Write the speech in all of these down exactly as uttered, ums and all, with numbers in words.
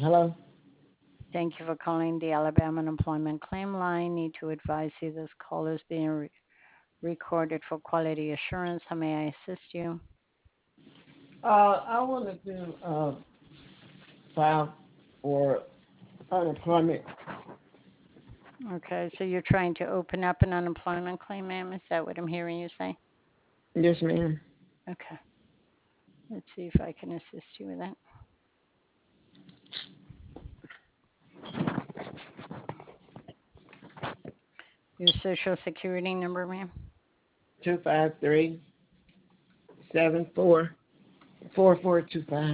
Hello? Thank you for calling the Alabama Unemployment Claim Line. Need to advise you this call is being re- recorded for quality assurance. How may I assist you? Uh, I wanted to uh, file for unemployment. Okay, so you're trying to open up an unemployment claim, ma'am? Is that what I'm hearing you say? Yes, ma'am. Okay, let's see if I can assist you with that. Your social security number, ma'am? Two five three seven four four four two five.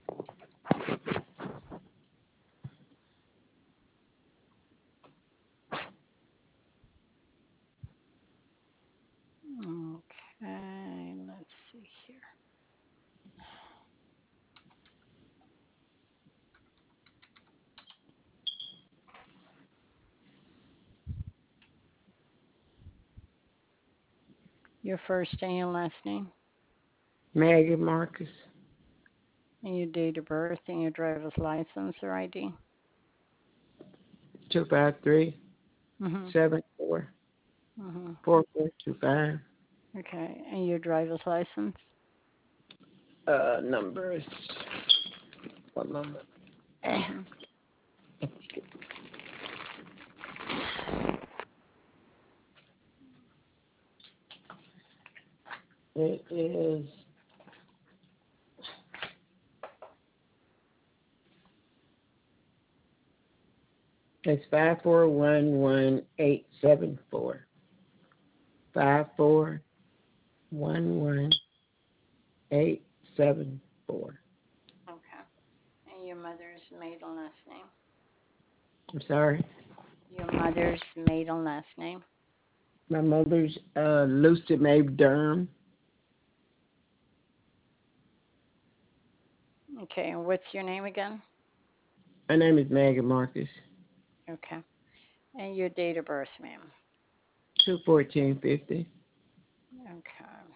Okay, let's see here. Your first and your last name, Maggie Marcus. and your date of birth, and your driver's license or I D. Two five three Mhm. seven four Mhm. four four two five. Okay, and your driver's license. Uh, number is what number? Mhm. It is it's five four one one eight seven four. Five four one one eight seven four. Okay. And your mother's maiden last name. I'm sorry. Your mother's maiden last name. My mother's uh, Lucy Mae Durham. Okay, and what's your name again? Her name is Maggie Marcus. Okay. And your date of birth, ma'am. Two fourteen fifty. Okay.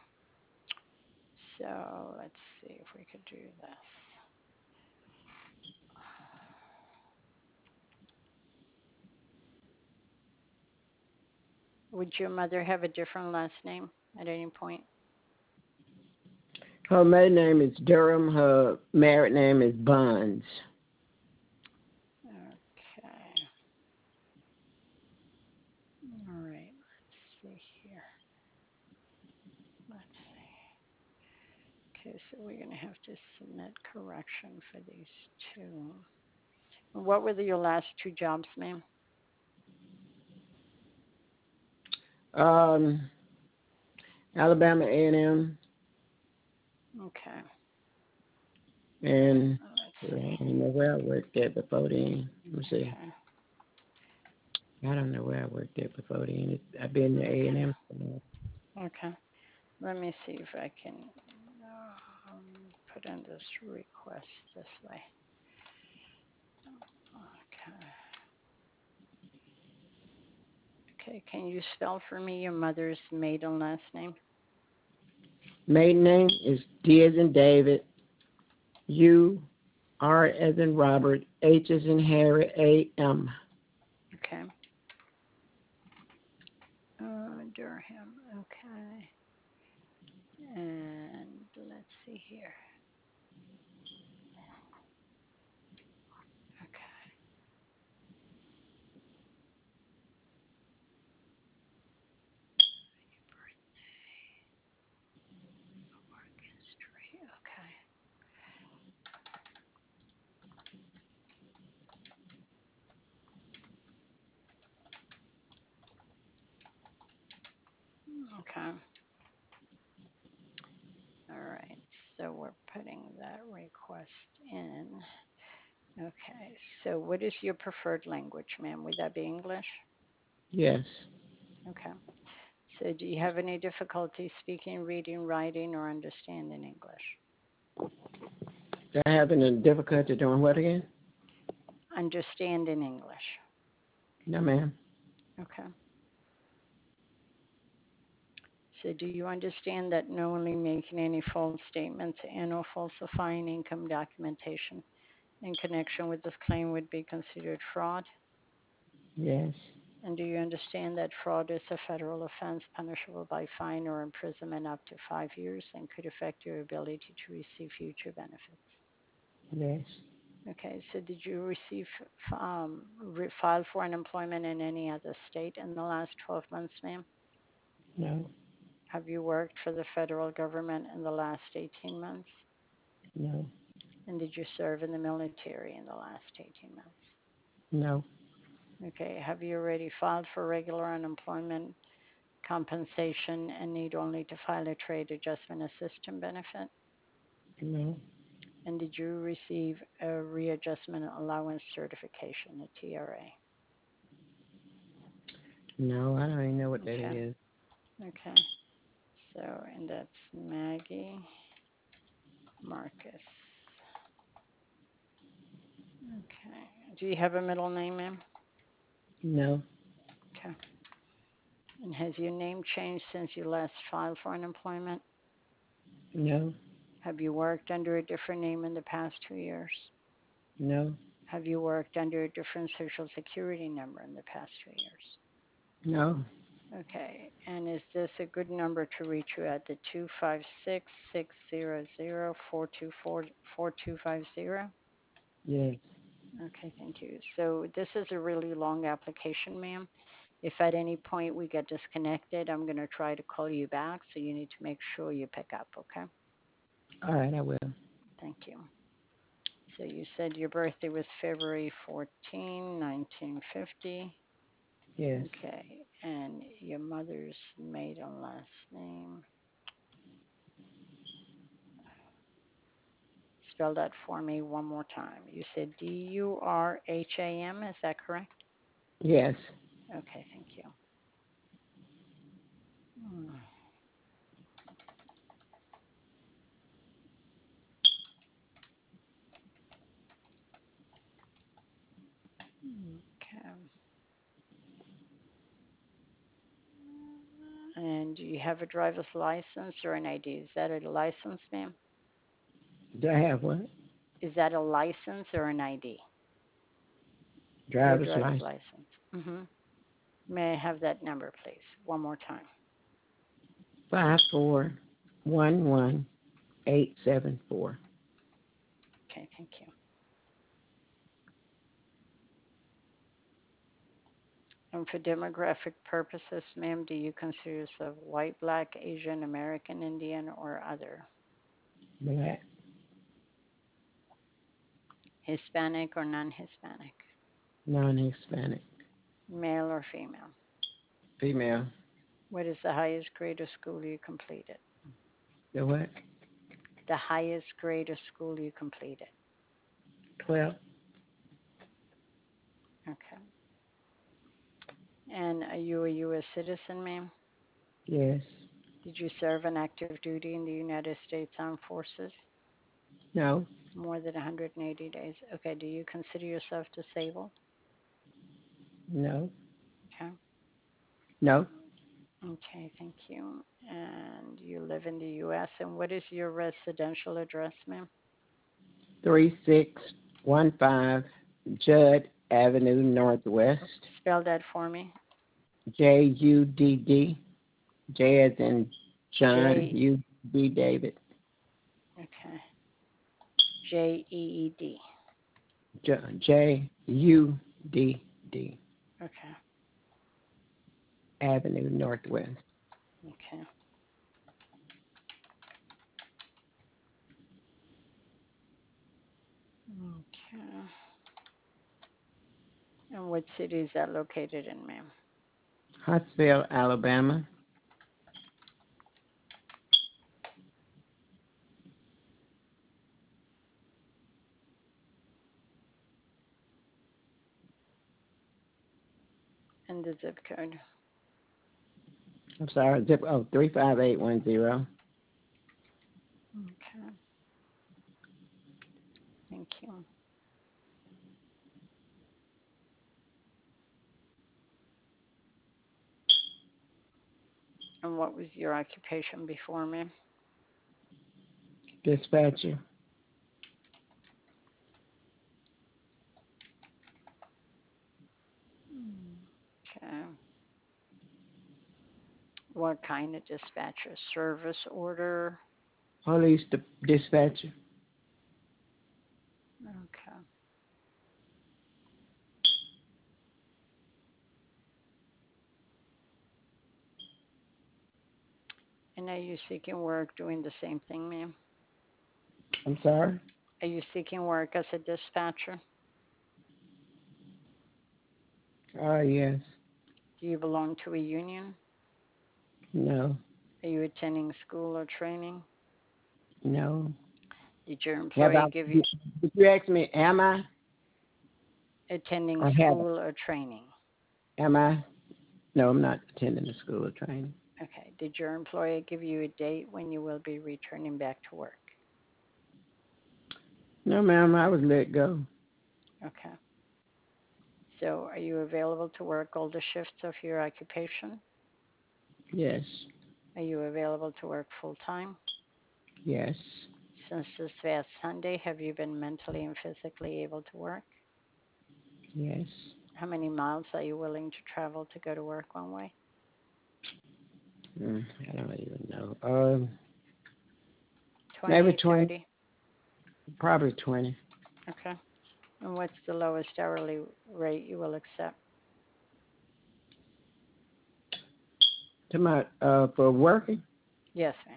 So let's see if we could do this. Would your mother have a different last name at any point? Her maiden name is Durham. Her married name is Bonds. Okay. All right. Let's see here. Let's see. Okay, so we're going to have to submit correction for these two. What were the, your last two jobs, ma'am? Um, Alabama A and M, Okay. and Let's I see. don't know where I worked at before then. Let me see. Okay. I don't know where I worked at before then. It, I've been to A and M. Okay. Let me see if I can um, put in this request this way. Okay. Okay. Can you spell for me your mother's maiden last name? Maiden name is D as in David, U, R as in Robert, H as in Harry, A M. Okay. Uh, Durham. Okay. And let's see here. Okay. Work history. Okay. Okay. All right. So we're putting that request in. Okay. So what is your preferred language, ma'am? Would that be English? Yes. Okay. So do you have any difficulty speaking, reading, writing, or understanding English? They're having a difficulty doing what again? Understanding English. No, ma'am. Okay. So do you understand that knowingly making any false statements and or falsifying income documentation in connection with this claim would be considered fraud? Yes. And do you understand that fraud is a federal offense punishable by fine or imprisonment up to five years and could affect your ability to receive future benefits? Yes. Okay, so did you receive, um, re- file for unemployment in any other state in the last twelve months, ma'am? No. Have you worked for the federal government in the last eighteen months? No. And did you serve in the military in the last eighteen months? No. Okay, have you already filed for regular unemployment compensation and need only to file a trade adjustment assistance benefit? No. And did you receive a readjustment allowance certification, a T R A? No, I don't even know what that Okay, is. okay. So, and that's Maggie Marcus. Okay. Do you have a middle name, ma'am? No. Okay. And has your name changed since you last filed for unemployment? No. Have you worked under a different name in the past two years? No. Have you worked under a different social security number in the past two years? No. Okay. And is this a good number to reach you at, the two five six, six zero zero, four two four, four two five zero? Yes. Okay, thank you. So this is a really long application, ma'am. If at any point we get disconnected, I'm going to try to call you back, so you need to make sure you pick up, okay? All right, I will. Thank you. So you said your birthday was February fourteenth, nineteen fifty. Yes. Okay, and your mother's maiden last name. Spell that for me one more time. You said D U R H A M, is that correct? Yes. Okay, thank you. Hmm. Okay. And do you have a driver's license or an I D? Is that a license, ma'am? Do I have what? Is that a license or an I D? Your Driver's driver's license. license. Mm-hmm. May I have that number, please? One more time. Five four one one eight seven four. Okay, thank you. And for demographic purposes, ma'am, do you consider yourself white, black, Asian, American, Indian, or other? Black. Hispanic or non-Hispanic? Non-Hispanic. Male or female? Female. What is the highest grade of school you completed? The what? The highest grade of school you completed. Twelve. Okay. And are you a U S citizen, ma'am? Yes. Did you serve an active duty in the United States Armed Forces? No. More than one hundred eighty days. Okay. Do you consider yourself disabled? No. Okay. No. Okay. Thank you. And you live in the U S. And what is your residential address, ma'am? Three six one five Judd Avenue Northwest. Spell that for me. J U D D. J as in John. J. U D David. Okay. J E E D. J J U D D. Okay. Avenue Northwest. Okay. Okay. And what city is that located in, ma'am? Huntsville, Alabama. And the zip code. I'm sorry. Zip. Oh, three five eight one zero. Okay. Thank you. And what was your occupation before, ma'am? Dispatcher. similar kind of dispatcher. Service order. Police di- dispatcher. Okay. And are you seeking work doing the same thing, ma'am? I'm sorry? Are you seeking work as a dispatcher? Ah, yes. Do you belong to a union? No. Are you attending school or training? No. Did your Have I, employer give you did did you ask me, am I attending or have school or training? I? Am I? No, I'm not attending the school or training. Okay. Did your employer give you a date when you will be returning back to work? No, ma'am, I was let go. Okay. So are you available to work all the shifts of your occupation? Yes. Are you available to work full time? Yes. Since this past Sunday, have you been mentally and physically able to work? Yes. How many miles are you willing to travel to go to work one way? Mm, I don't even know. Um, maybe twenty, twenty. thirty? Probably twenty. Okay. And what's the lowest hourly rate you will accept? To my, uh, for working, Yes, ma'am.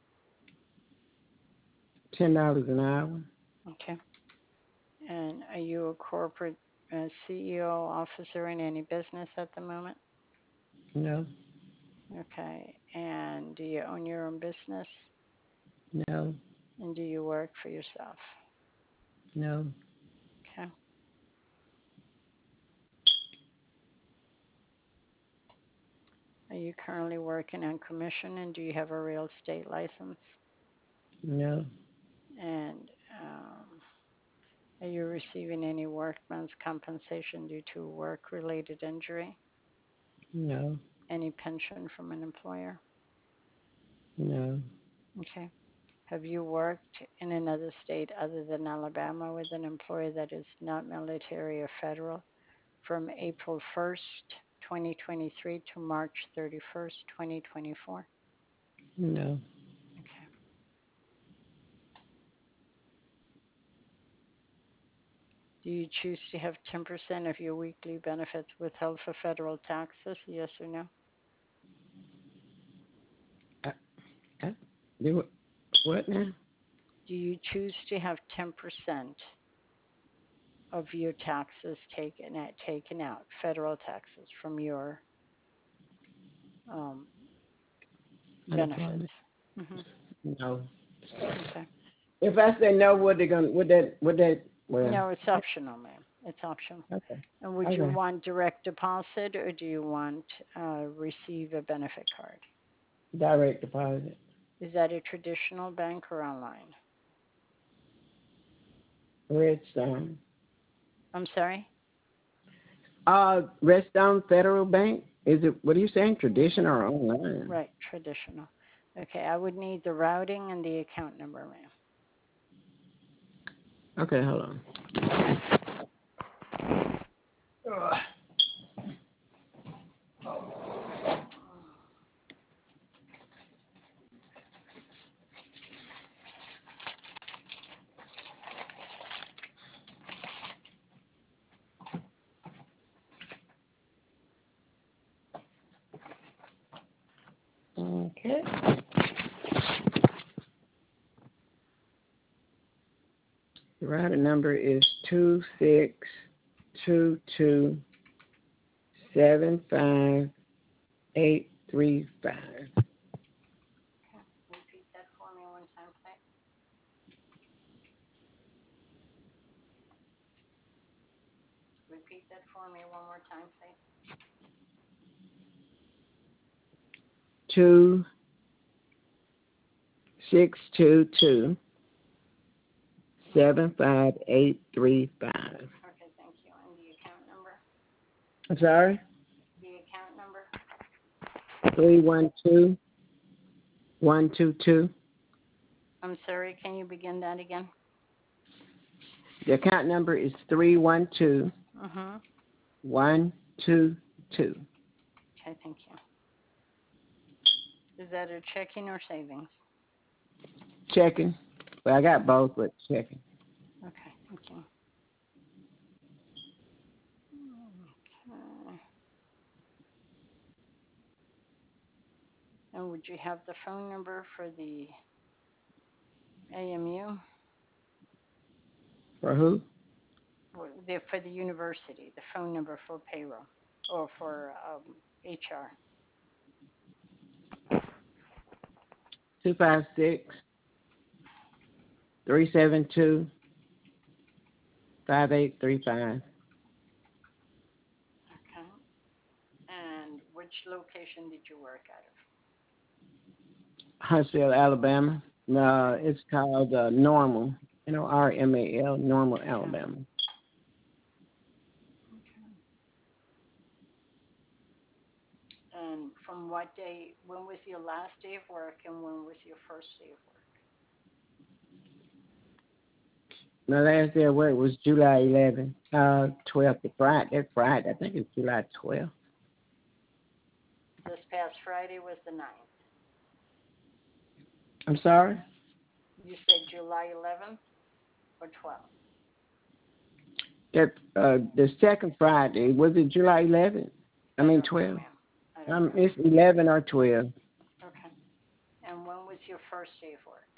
ten dollars an hour. Okay. And are you a corporate uh, C E O, officer in any business at the moment? No. Okay. And do you own your own business? No. And do you work for yourself? No. Okay. Are you currently working on commission and do you have a real estate license? No. And um, are you receiving any workman's compensation due to work-related injury? No. Any pension from an employer? No. Okay. Have you worked in another state other than Alabama with an employer that is not military or federal from April first, twenty twenty-three to March thirty-first, twenty twenty-four? No. Okay. Do you choose to have ten percent of your weekly benefits withheld for federal taxes? Yes or no? I, I, do it. What now? Do you choose to have ten percent of your taxes taken at, taken out, federal taxes from your um, benefits? Unemployment? hmm No. Okay. If I say no, what they gonna? Would that? Would that? Well. No, it's optional, ma'am. It's optional. Okay. And would you Okay. want direct deposit or do you want uh, receive a benefit card? Direct deposit. Is that a traditional bank or online? Redstone. I'm sorry? Uh, Redstone Federal Bank. Is it? What are you saying? Traditional or online? Right, traditional. Okay, I would need the routing and the account number, ma'am. Okay, hold on. Ugh. Okay. The routing number is two six two two seven five eight three five. Okay, repeat that for me one time, please. Repeat that for me one more time, please. Two six two two seven five eight three five. Okay, thank you. And the account number? I'm sorry. The account number? Three one two one two two. I'm sorry, can you begin that again? The account number is three one two Mm-hmm. one two two. Okay, thank you. Is that a checking or savings? Checking. Well, I got both, but checking. Okay, thank you. Okay. And would you have the phone number for the A M U? For who? Or the, for the university, the phone number for payroll or for um, H R? Two five six three seven two five eight three five. Okay. And which location did you work out Huntsville, Alabama. No, it's called uh, Normal. You know, R M A L, Normal, of? Okay. Alabama. Okay. And from what day, when was your last day of work and when was your first day of work? My last day of work was July eleventh, uh, twelfth, Friday. That's Friday. I think it's July twelfth. This past Friday was the ninth. I'm sorry? You said July eleventh or twelfth? That uh, the second Friday, was it July eleventh? I I mean don't know, twelve. ma'am. I don't Um, know. it's eleven or twelve. Okay. And when was your first day of work?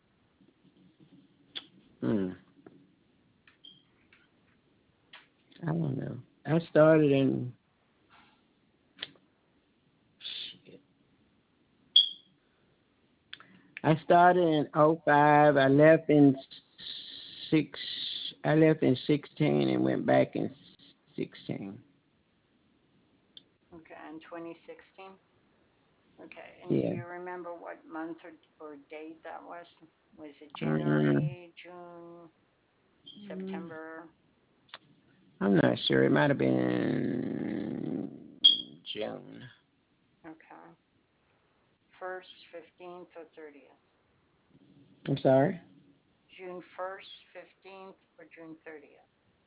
Hmm. I don't know. I started in shit. I started in oh five. I left in six. I left in sixteen and went back in sixteen. Okay, in twenty sixteen? Okay, and do Yeah. you remember what month or, or date that was? Was it Mm, January, June, September? I'm not sure. It might have been June. Okay. first, fifteenth, or thirtieth? I'm sorry. June first, fifteenth, or June thirtieth?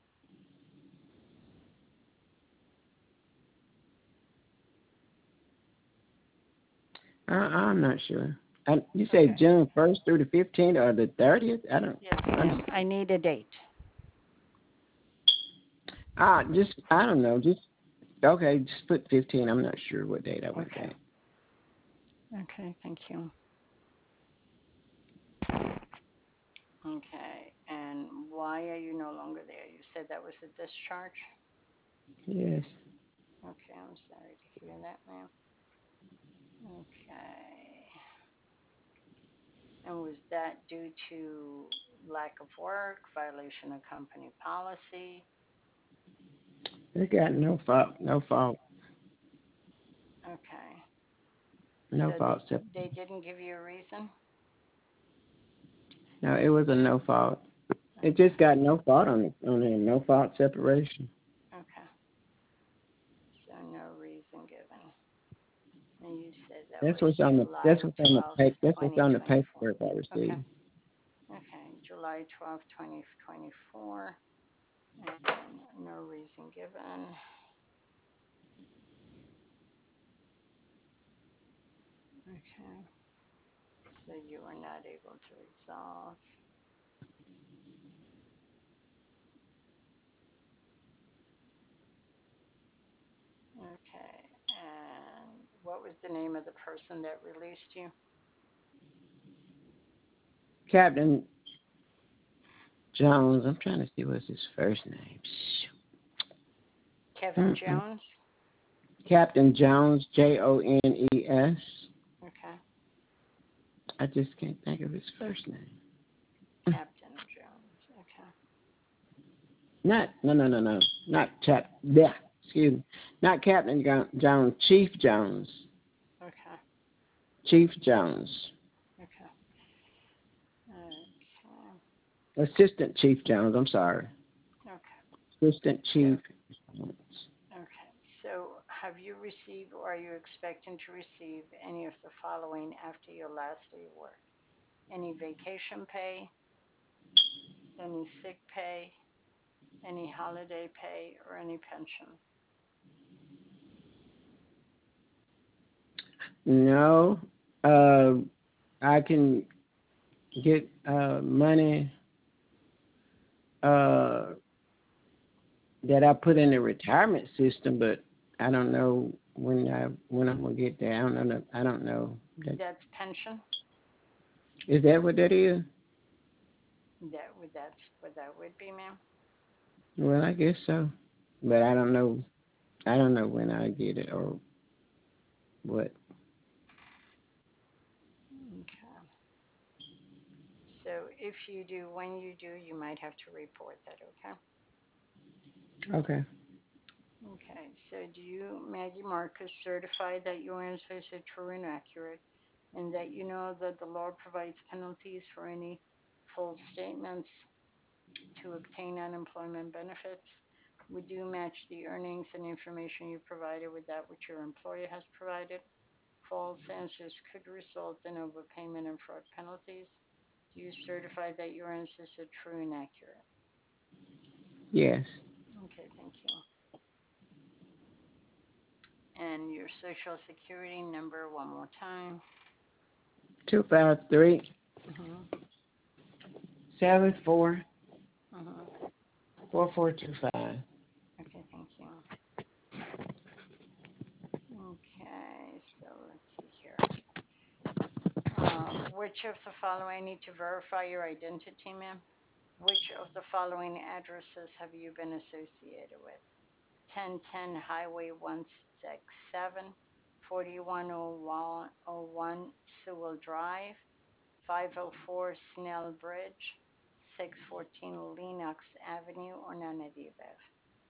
I, I'm not sure. I, you say Okay. June first through the fifteenth or the thirtieth? I don't. Yes, I'm, ma'am. I need a date. ah, just I don't know. Just okay. Just put fifteen. I'm not sure what date I went Okay. back. Okay, thank you. Okay, and why are you no longer there? You said that was a discharge? Yes. Okay, I'm sorry to hear that, ma'am. Okay. And was that due to lack of work, violation of company policy? They got no fault. No fault. Okay. No So fault. they Sep- they didn't give you a reason? No, it was a no fault. It Okay. just got no fault on it. On it. No fault separation. Okay. So no reason given. And you said that That's was what's on the. That's July what's on the twelfth, paper. That's what's on the twenty twenty-four. paperwork I Okay. received. Okay. July twelfth, twenty twenty-four. And no reason given. Okay. So you were not able to resolve. Okay. And what was the name of the person that released you? Captain Jones. I'm trying to see what's his first name. Kevin Mm-mm. Jones? Captain Jones. J O N E S. Okay. I just can't think of his first name. Captain Jones. Okay. Not no no no no. Not Chap. Yeah. Excuse me. Not Captain Jo- Jones. Chief Jones. Okay. Chief Jones. Okay. Okay. Assistant Chief Jones. I'm sorry. Okay. Assistant So, Chief Jones. okay. So, have you received or are you expecting to receive any of the following after your last day of work? Any vacation pay, any sick pay, any holiday pay, or any pension? No. Uh, I can get uh money uh that I put in the retirement system, but I don't know when I when I'm gonna get there. I don't know. I don't know. That, That's pension. is that what that is? That would that's what that would be, ma'am. Well, I guess so, but I don't know. I don't know when I get it or what. Okay. So if you do, when you do, you might have to report that. Okay. Okay. Okay. So do you, Maggie Marcus, certify that your answers are true and accurate, and that you know that the law provides penalties for any false statements to obtain unemployment benefits? Would you match the earnings and information you provided with that which your employer has provided? False answers could result in overpayment and fraud penalties. Do you certify that your answers are true and accurate? Yes. Okay, thank you. And your social security number one more time. Two five three Mhm. seven four Mhm. four four two five. Okay, thank you. Okay, so let's see here. Um, which of the following I need to verify your identity, ma'am? Which of the following addresses have you been associated with? ten ten Highway one sixty-seven, forty-one oh one Sewell Drive, five oh four Snell Bridge, six fourteen Lenox Avenue, or none of the above?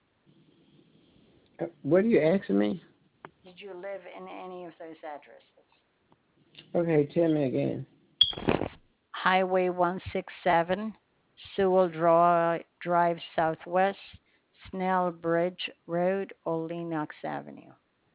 Uh, What are you asking me? Did you live in any of those addresses? Okay, tell me again. Highway one sixty-seven, Sewell Dri- Drive Southwest, Snell Bridge Road, or Lenox Avenue?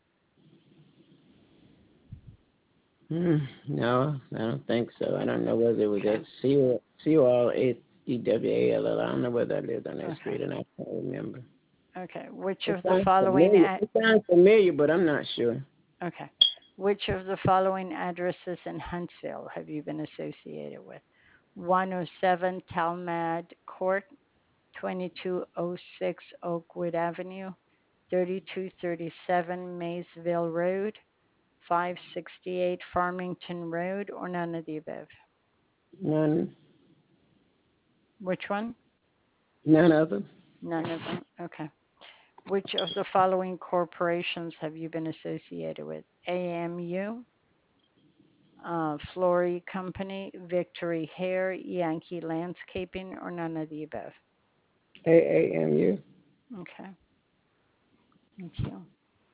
Hmm, no, I don't think so. I don't know whether it was Okay. at C C O L S D W A L L. I don't know whether I lived on that Okay. street, and I can't remember. Okay. Which It of the sounds following familiar. a- It sounds familiar, but I'm not sure. okay. Which of the following addresses in Huntsville have you been associated with? one oh seven Talmad Court, twenty-two oh six Oakwood Avenue, thirty-two thirty-seven Maysville Road, five sixty-eight Farmington Road, or none of the above? None, Which one? none of them. None of them. Okay. Which of the following corporations have you been associated with? A M U, uh, Flory Company, Victory Hair, Yankee Landscaping, or none of the above? A A M U. Okay. Thank you.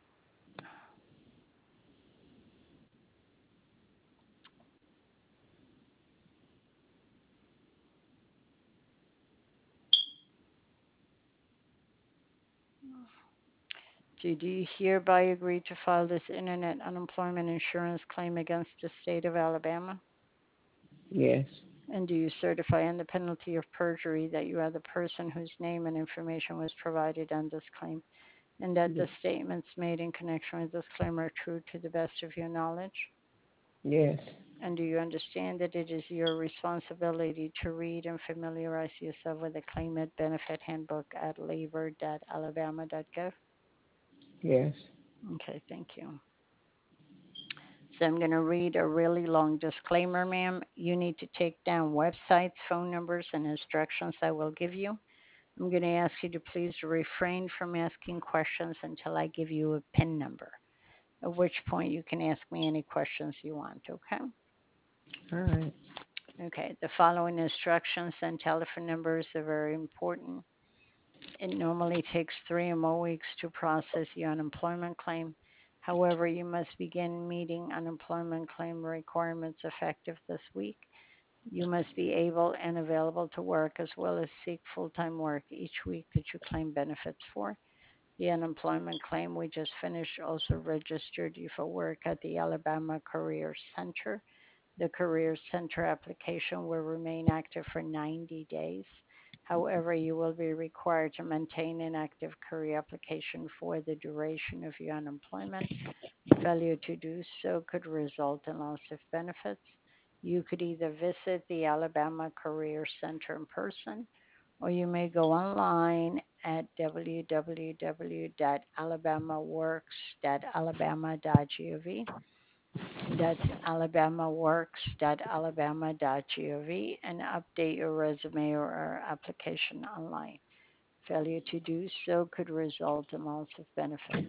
So do you hereby agree to file this internet unemployment insurance claim against the state of Alabama? Yes, And do you certify under penalty of perjury that you are the person whose name and information was provided on this claim, and that the statements made in connection with this claim are true to the best of your knowledge? yes, And do you understand that it is your responsibility to read and familiarize yourself with the Claimant Benefit Handbook at labor dot alabama dot gov? yes. Okay, thank you. So I'm going to read a really long disclaimer, ma'am. You need to take down websites, phone numbers, and instructions I will give you. I'm going to ask you to please refrain from asking questions until I give you a PIN number, at which point you can ask me any questions you want, okay? All right. Okay, the following instructions and telephone numbers are very important. It normally takes three or more weeks to process your unemployment claim. However, you must begin meeting unemployment claim requirements effective this week. You must be able and available to work as well as seek full-time work each week that you claim benefits for. The unemployment claim we just finished also registered you for work at the Alabama Career Center. The Career Center application will remain active for ninety days. However, you will be required to maintain an active career application for the duration of your unemployment. Failure to do so could result in loss of benefits. You could either visit the Alabama Career Center in person, or you may go online at w w w dot alabama works dot alabama dot gov. That's alabamaworks dot alabama dot gov and update your resume or application online. Failure to do so could result in loss of benefits.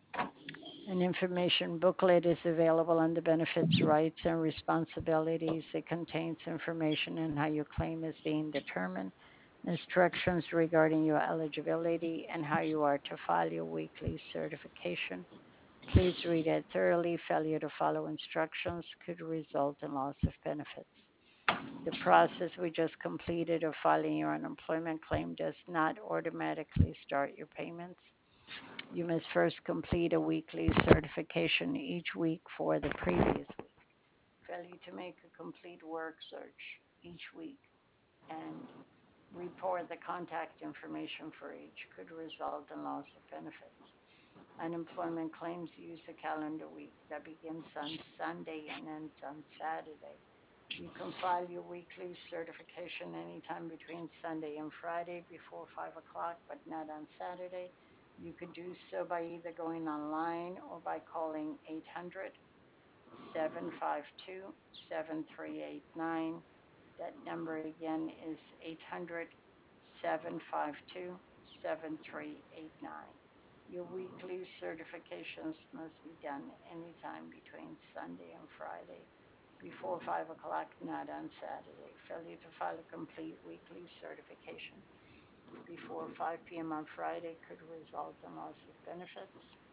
An information booklet is available under benefits, rights, and responsibilities. It contains information on how your claim is being determined, instructions regarding your eligibility, and how you are to file your weekly certification. Please read it thoroughly. Failure to follow instructions could result in loss of benefits. The process we just completed of filing your unemployment claim does not automatically start your payments. You must first complete a weekly certification each week for the previous week. Failure to make a complete work search each week and report the contact information for each could result in loss of benefits. Unemployment claims use a calendar week that begins on Sunday and ends on Saturday. You can file your weekly certification anytime between Sunday and Friday before five o'clock, but not on Saturday. You could do so by either going online or by calling eight hundred, seven five two, seven three eight nine. That number again is eight hundred, seven five two, seven three eight nine. Your weekly certifications must be done anytime between Sunday and Friday before five o'clock, not on Saturday. Failure to file a complete weekly certification before five p m on Friday could result in loss of benefits.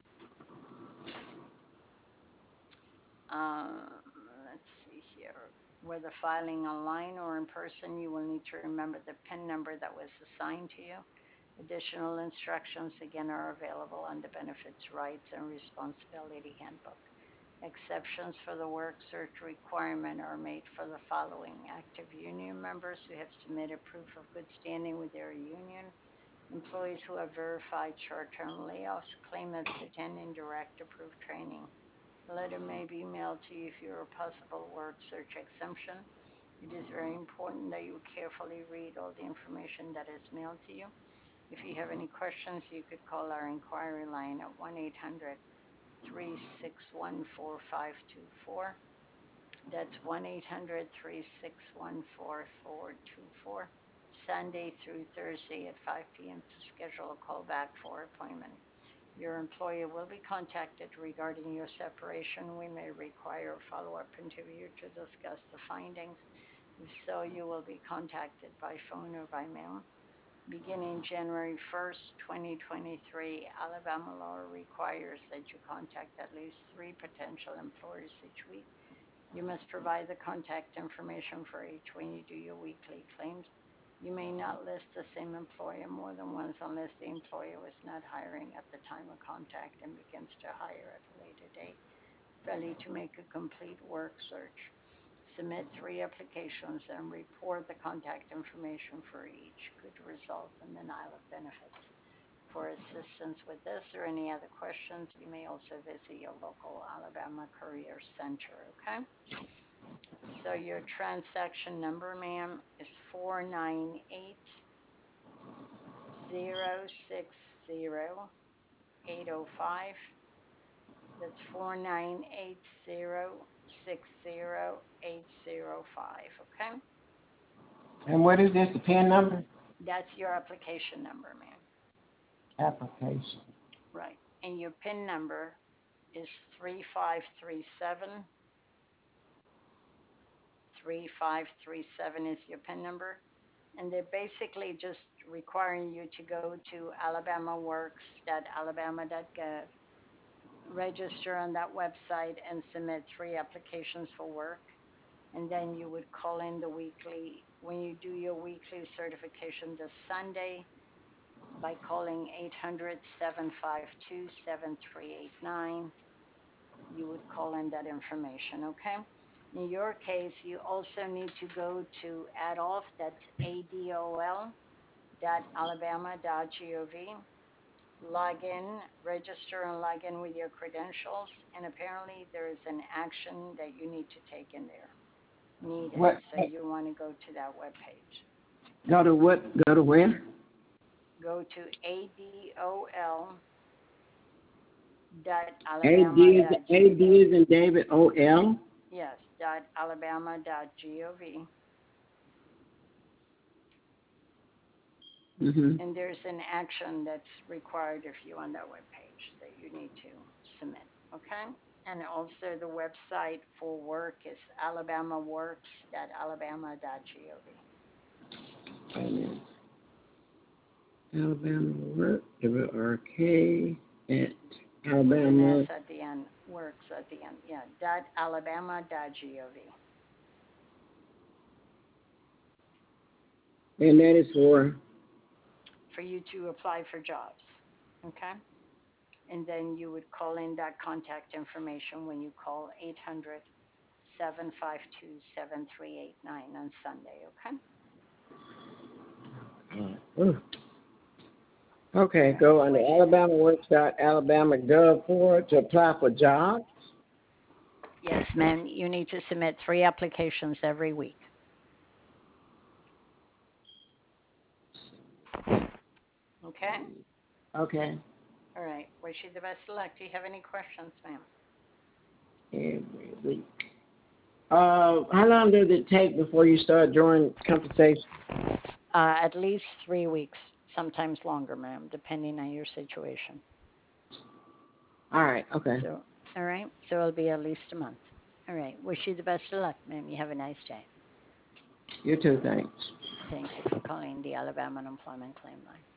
Um, let's see here. Whether filing online or in person, you will need to remember the PIN number that was assigned to you. Additional instructions again are available on the Benefits Rights and Responsibility Handbook. Exceptions for the work search requirement are made for the following active union members who have submitted proof of good standing with their union, employees who have verified short term layoffs, claimants attending direct approved training. A letter may be mailed to you if you're a possible work search exemption. It is very important that you carefully read all the information that is mailed to you. If you have any questions, you could call our inquiry line at one eight hundred, three six one, four five two four. That's one eight hundred, three six one, four four two four. Sunday through Thursday at five p m to schedule a callback for appointment. Your employer will be contacted regarding your separation. We may require a follow-up interview to discuss the findings. If so, you will be contacted by phone or by mail. Beginning January first, twenty twenty-three, Alabama law requires that you contact at least three potential employers each week. You must provide the contact information for each when you do your weekly claims. You may not list the same employer more than once unless the employer was not hiring at the time of contact and begins to hire at a later date. Failure to make a complete work search. Submit three applications and report the contact information for each could result in denial of benefits. For assistance with this or any other questions, you may also visit your local Alabama Career Center, okay? So your transaction number, ma'am, is four nine eight zero six zero eight zero five. That's four nine eight zero six zero eight zero five, okay? And what is this, the PIN number? That's your application number, ma'am. Application. Right. And your PIN number is three five three seven. three five three seven is your PIN number. And they're basically just requiring you to go to alabama works dot alabama dot gov, register on that website, and submit three applications for work. And then you would call in the weekly, when you do your weekly certification this Sunday, by calling eight hundred, seven five two, seven three eight nine. You would call in that information, okay? In your case, you also need to go to Adolf, that's A D O L, dot alabama dot gov. Log in, register and log in with your credentials, and apparently there is an action that you need to take in there. Needed. What? So you want to go to that web page. Go to what? Go to where? Go to A D O L dot A alabama D is dot A gov. D is in David O L. Yes, dot alabama dot gov. Mhm. And there's an action that's required if you're on that web page that you need to submit. Okay? And also the website for work is alabamaworks dot alabama dot gov. Amen. Alabama work W R K at With an S Alabama, at the end, works at the end. Yeah, dot alabama dot gov. and that is for. For you to apply for jobs. Okay? And then you would call in that contact information when you call eight hundred, seven five two, seven three eight nine on Sunday. Okay? Uh, ooh. Okay, All right. go under Wish you the, Alabama works dot alabama gov for to apply for jobs. yes, ma'am. You need to submit three applications every week. Okay? Okay. All right. Wish you the best of luck. Do you have any questions, ma'am? Every week. Uh, how long does it take before you start drawing compensation? Uh, at least three weeks, sometimes longer, ma'am, depending on your situation. All right. Okay. So, all right. So it'll be at least a month. All right. Wish you the best of luck, ma'am. You have a nice day. You too. Thanks. Thank you for calling the Alabama Unemployment Claim Line.